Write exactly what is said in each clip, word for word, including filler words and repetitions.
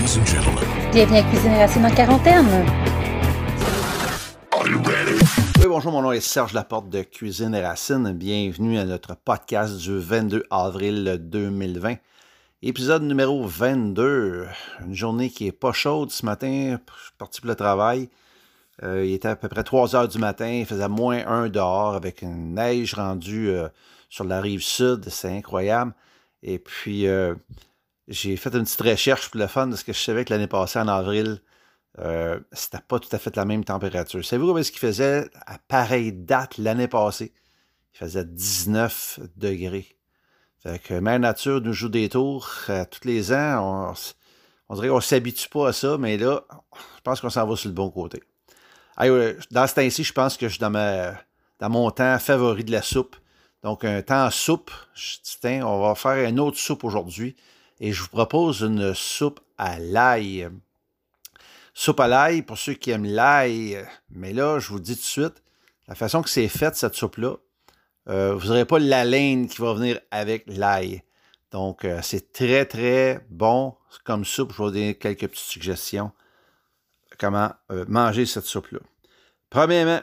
Ladies and gentlemen. Bienvenue à Cuisine Racine en quarantaine. Are you ready? Oui, bonjour, mon nom est Serge Laporte de Cuisine Racine. Bienvenue à notre podcast du vingt-deux avril deux mille vingt. Épisode numéro vingt-deux. Une journée qui est pas chaude ce matin. Je suis parti pour le travail. Euh, il était à peu près trois heures du matin. Il faisait moins un dehors avec une neige rendue euh, sur la rive sud. C'est incroyable. Et puis, euh, j'ai fait une petite recherche pour le fun parce que je savais que l'année passée, en avril, euh, c'était pas tout à fait la même température. Savez-vous combien est-ce qu'il faisait à pareille date l'année passée? Il faisait dix-neuf degrés. Fait que Mère Nature nous joue des tours euh, tous les ans. On, on dirait qu'on ne s'habitue pas à ça, mais là, je pense qu'on s'en va sur le bon côté. Allez, dans ce temps-ci, je pense que je suis dans, ma, dans mon temps favori de la soupe. Donc, un temps soupe. Je dis, tiens, on va faire une autre soupe aujourd'hui. Et je vous propose une soupe à l'ail. Soupe à l'ail, pour ceux qui aiment l'ail. Mais là, je vous dis tout de suite, la façon que c'est fait, cette soupe-là, euh, vous n'aurez pas la laine qui va venir avec l'ail. Donc, euh, c'est très, très bon comme soupe. Je vais vous donner quelques petites suggestions. Comment euh, manger cette soupe-là. Premièrement,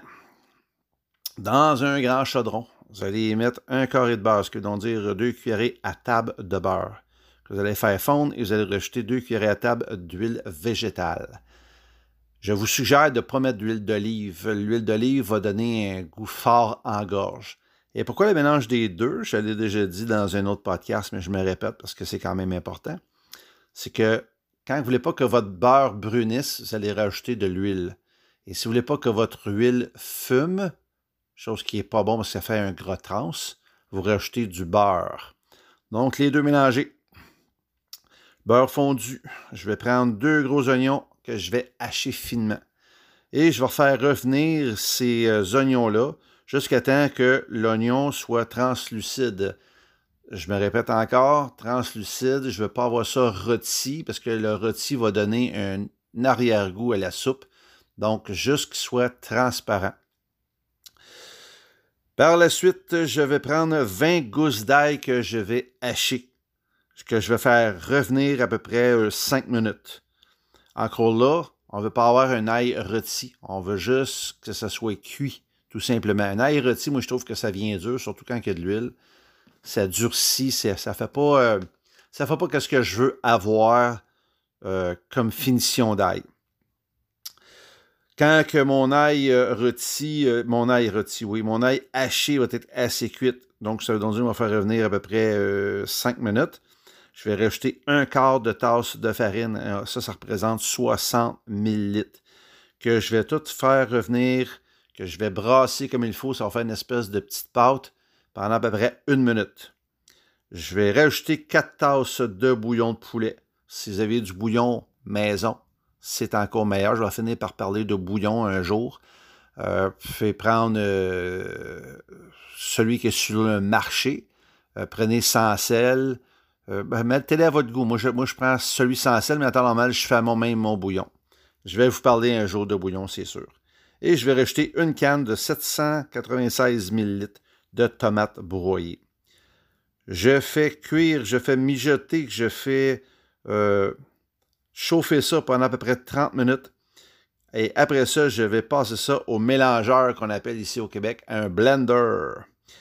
dans un grand chaudron, vous allez y mettre un carré de beurre, ce que veut donc dire deux cuillerées à table de beurre. Que vous allez faire fondre et vous allez rajouter deux cuillerées à table d'huile végétale. Je vous suggère de ne pas mettre d'huile d'olive. L'huile d'olive va donner un goût fort en gorge. Et pourquoi le mélange des deux? Je l'ai déjà dit dans un autre podcast, mais je me répète parce que c'est quand même important. C'est que quand vous ne voulez pas que votre beurre brunisse, vous allez rajouter de l'huile. Et si vous ne voulez pas que votre huile fume, chose qui n'est pas bon parce que ça fait un gras trans, vous rajoutez du beurre. Donc, les deux mélangés. Beurre fondu. Je vais prendre deux gros oignons que je vais hacher finement. Et je vais faire revenir ces euh, oignons-là jusqu'à temps que l'oignon soit translucide. Je me répète encore, translucide, je ne veux pas avoir ça rôti parce que le rôti va donner un, un arrière-goût à la soupe. Donc, juste qu'il soit transparent. Par la suite, je vais prendre vingt gousses d'ail que je vais hacher, que je vais faire revenir à peu près euh, cinq minutes. Encore là, on ne veut pas avoir un ail rôti, on veut juste que ça soit cuit, tout simplement. Un ail rôti, moi je trouve que ça vient dur, surtout quand il y a de l'huile. Ça durcit, ça ne fait pas, euh, ça fait pas ce que je veux avoir euh, comme finition d'ail. Quand que mon ail euh, rôti, euh, mon ail rôti, oui, mon ail haché va être assez cuite. Donc, ça veut donc dire qu'on va faire revenir à peu près euh, cinq minutes. Je vais rajouter un quart de tasse de farine. Alors, ça, ça représente soixante millilitres. Que je vais tout faire revenir, que je vais brasser comme il faut. Ça va faire une espèce de petite pâte pendant à peu près une minute. Je vais rajouter quatre tasses de bouillon de poulet. Si vous avez du bouillon maison, c'est encore meilleur. Je vais finir par parler de bouillon un jour. Euh, vous pouvez prendre euh, celui qui est sur le marché. Euh, prenez sans sel. Euh, ben, mettez-le à votre goût. Moi je, moi, je prends celui sans sel, mais en temps normal, je fais moi-même mon bouillon. Je vais vous parler un jour de bouillon, c'est sûr. Et je vais rajouter une canne de sept cent quatre-vingt-seize millilitres de tomates broyées. Je fais cuire, je fais mijoter, je fais... Euh, chauffer ça pendant à peu près trente minutes. Et après ça, je vais passer ça au mélangeur qu'on appelle ici au Québec un blender.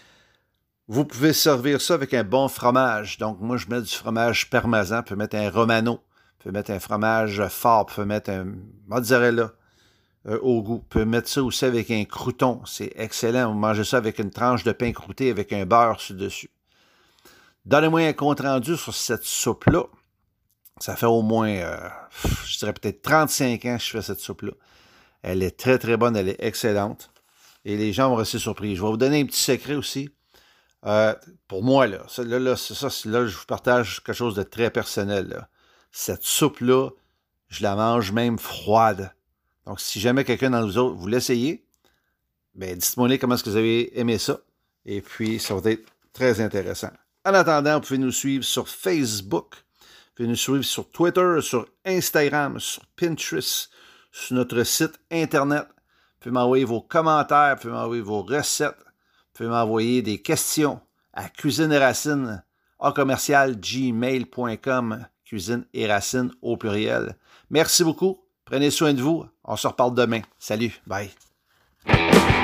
Vous pouvez servir ça avec un bon fromage. Donc, moi, je mets du fromage parmesan. Vous pouvez mettre un romano. Vous pouvez mettre un fromage fort. Vous pouvez mettre un mozzarella euh, au goût. Vous pouvez mettre ça aussi avec un crouton. C'est excellent. Vous mangez ça avec une tranche de pain croûté avec un beurre sur-dessus. Donnez-moi un compte rendu sur cette soupe-là. Ça fait au moins, euh, je dirais peut-être trente-cinq ans que je fais cette soupe-là. Elle est très, très bonne, elle est excellente. Et les gens vont rester surpris. Je vais vous donner un petit secret aussi. Euh, pour moi, là, ça, là, là, c'est ça, c'est là, je vous partage quelque chose de très personnel. Là. Cette soupe-là, je la mange même froide. Donc, si jamais quelqu'un dans vous autres, vous l'essayez, ben, dites-moi comment est-ce que vous avez aimé ça. Et puis, ça va être très intéressant. En attendant, vous pouvez nous suivre sur Facebook. Vous pouvez nous suivre sur Twitter, sur Instagram, sur Pinterest, sur notre site Internet. Vous pouvez m'envoyer vos commentaires, vous pouvez m'envoyer vos recettes, vous pouvez m'envoyer des questions à cuisine racine, a commercial gmail point com, Cuisine et Racines au pluriel. Merci beaucoup. Prenez soin de vous. On se reparle demain. Salut. Bye.